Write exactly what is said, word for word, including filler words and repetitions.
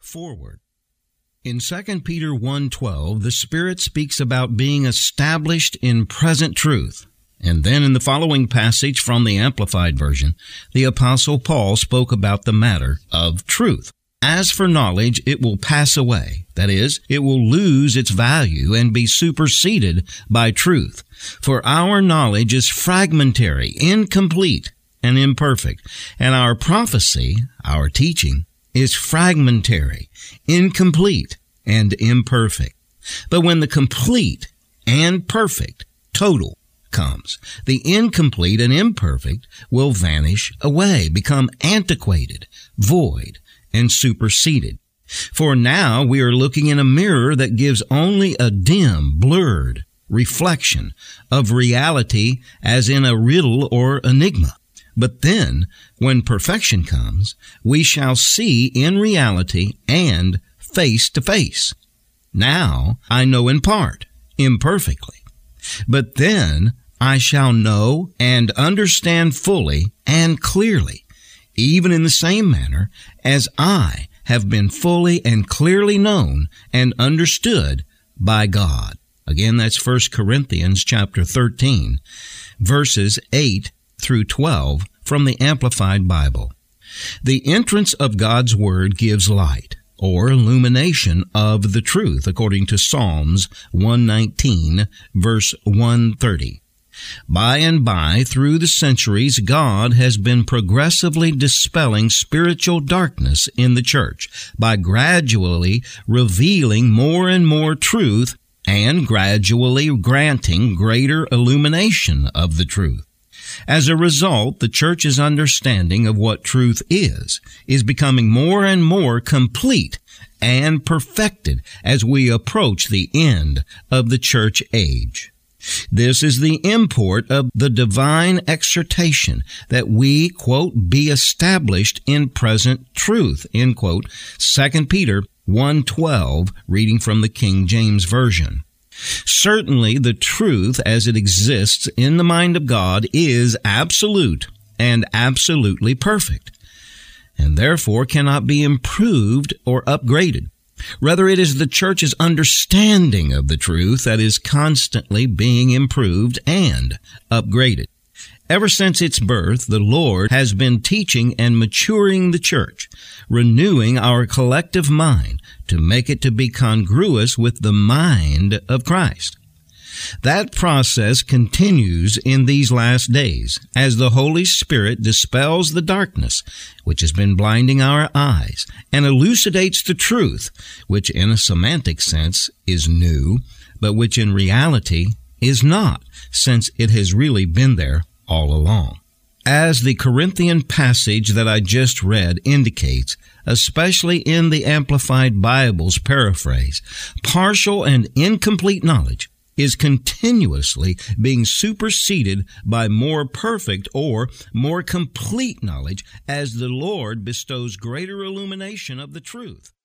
forward. In Second Peter one twelve, the Spirit speaks about being established in present truth. And then in the following passage from the Amplified Version, the Apostle Paul spoke about the matter of truth. As for knowledge, it will pass away. That is, it will lose its value and be superseded by truth. For our knowledge is fragmentary, incomplete, and imperfect. And our prophecy, our teaching, is fragmentary, incomplete, and imperfect. But when the complete and perfect, total, comes, the incomplete and imperfect will vanish away, become antiquated, void, and superseded. For now we are looking in a mirror that gives only a dim, blurred reflection of reality as in a riddle or enigma. But then, when perfection comes, we shall see in reality and face to face. Now I know in part, imperfectly. But then I shall know and understand fully and clearly, even in the same manner as I have been fully and clearly known and understood by God. Again, that's First Corinthians chapter thirteen, verses eight through twelve from the Amplified Bible. The entrance of God's Word gives light, or illumination of the truth, according to Psalms one nineteen, verse one thirty. By and by, through the centuries, God has been progressively dispelling spiritual darkness in the church by gradually revealing more and more truth and gradually granting greater illumination of the truth. As a result, the church's understanding of what truth is is becoming more and more complete and perfected as we approach the end of the church age. This is the import of the divine exhortation that we, quote, be established in present truth, end quote, Second Peter one twelve, reading from the King James Version. Certainly, the truth as it exists in the mind of God is absolute and absolutely perfect, and therefore cannot be improved or upgraded. Rather, it is the church's understanding of the truth that is constantly being improved and upgraded. Ever since its birth, the Lord has been teaching and maturing the church, renewing our collective mind to make it to be congruous with the mind of Christ. That process continues in these last days as the Holy Spirit dispels the darkness which has been blinding our eyes and elucidates the truth, which in a semantic sense is new, but which in reality is not, since it has really been there all along. As the Corinthian passage that I just read indicates, especially in the Amplified Bible's paraphrase, partial and incomplete knowledge is continuously being superseded by more perfect or more complete knowledge as the Lord bestows greater illumination of the truth.